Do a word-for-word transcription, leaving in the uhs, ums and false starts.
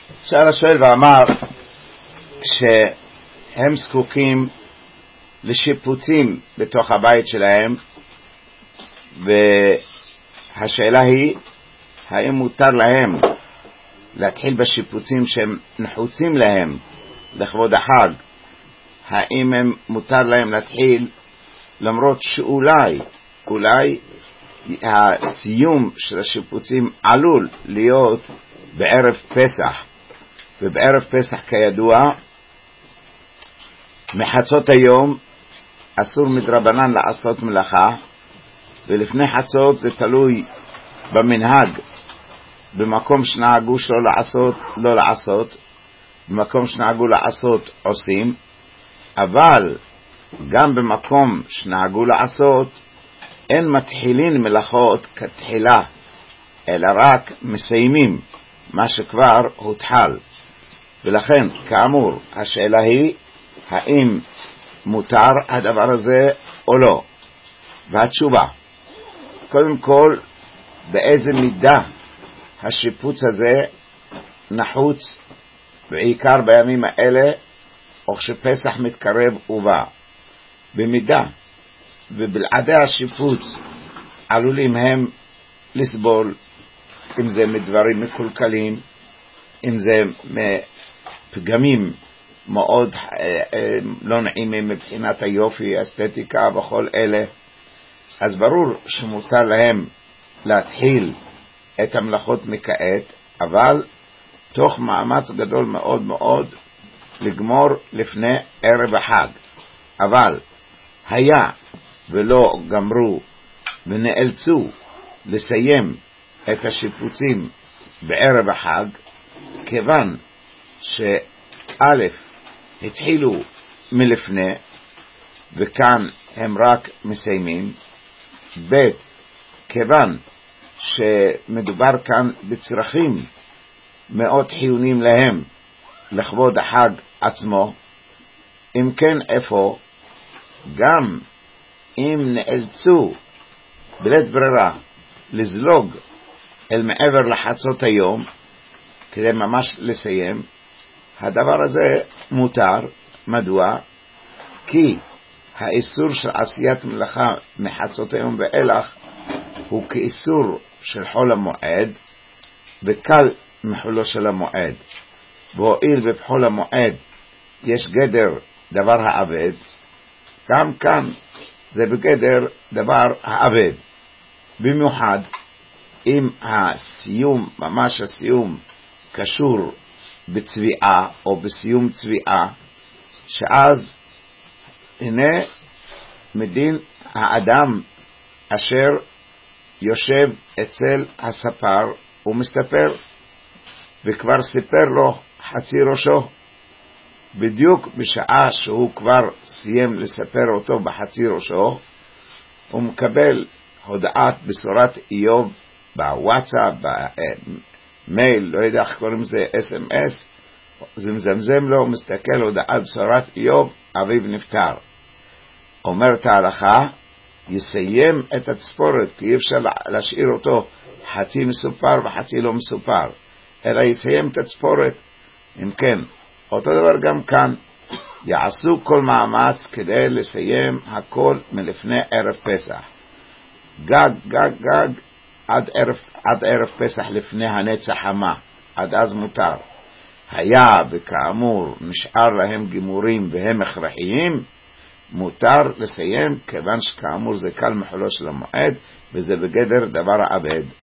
שאל השואל ואמר שהם זקוקים לשיפוצים בתוך הבית שלהם, והשאלה היא האם מותר להם להתחיל בשיפוצים שהם נחוצים להם לכבוד החג. האם הם מותר להם להתחיל למרות שאולי אולי הסיום של השיפוצים עלול להיות בערב פסח, ובערב פסח כידוע מחצות היום אסור מדרבנן לעשות מלאכה, ולפני חצות זה תלוי במנהג, במקום שנהגו שלא לעשות לא לעשות, במקום שנהגו לעשות עושים, אבל גם במקום שנהגו לעשות אין מתחילין מלאכות כתחילה, אלא רק מסיימים מה שכבר הותחל. ולכן כאמור השאלה היא האם מותר הדבר הזה או לא. והתשובה, קודם כל, באיזה מידה השיפוץ הזה נחוץ, בעיקר בימים האלה או כשפסח מתקרב ובא. במידה ובלעדי השיפוץ עלולים הם לסבול, אם זה מדברים מקולקלים, אם זה מפגמים מאוד לא נעימים מבחינת היופי, האסתטיקה וכל אלה, אז ברור שמותר להם להתחיל את המלאכות מכעת, אבל תוך מאמץ גדול מאוד מאוד לגמור לפני ערב החג. אבל היה ולא גמרו ונאלצו לסיים את השיפוצים בערב החג, כיוון שא' התחילו מלפני וכאן הם רק מסיימים, ב' כיוון שמדובר כאן בצרכים מאוד חיוניים להם לכבוד החג עצמו, אם כן איפה גם אם נאלצו בלית ברירה לזלוג אל מעבר לחצות היום כדי ממש לסיים, הדבר הזה מותר. מדוע? כי האיסור של עשיית מלאכה מחצות היום ואילך הוא כאיסור של חול המועד, וקל מחולו של המועד, והואיל ובחול המועד יש גדר דבר העבד, גם כאן זה בגדר דבר העבד, במיוחד אם הסיום, ממש הסיום, קשור בצביעה או בסיום צביעה, שאז הנה מדין האדם אשר יושב אצל הספר ומסתפר, וכבר סיפר לו חצי ראשו, בדיוק בשעה שהוא כבר סיים לספר אותו בחצי ראשו, הוא מקבל הודעת בשורת איוב בוואטסאפ, במייל, לא יודע איך קוראים זה, אס אם אס, זה מזמזם לו, הוא מסתכל הודעת בשורת איוב, אביו נפטר. אומרת ההלכה, יסיים את התספורת, כי אי אפשר להשאיר אותו חצי מסופר וחצי לא מסופר, אלא יסיים את התספורת. אם כן, אותו דבר גם כאן, יעשו כל מאמץ כדי לסיים הכל מלפני ערב פסח. גג, גג, גג, עד ערב, עד ערב פסח לפני הנץ החמה, עד אז מותר. היה וכאמור נשאר להם גימורים והם הכרחיים, מותר לסיים, כיוון שכאמור זה קל מחולו של המועד, וזה בגדר דבר העבד.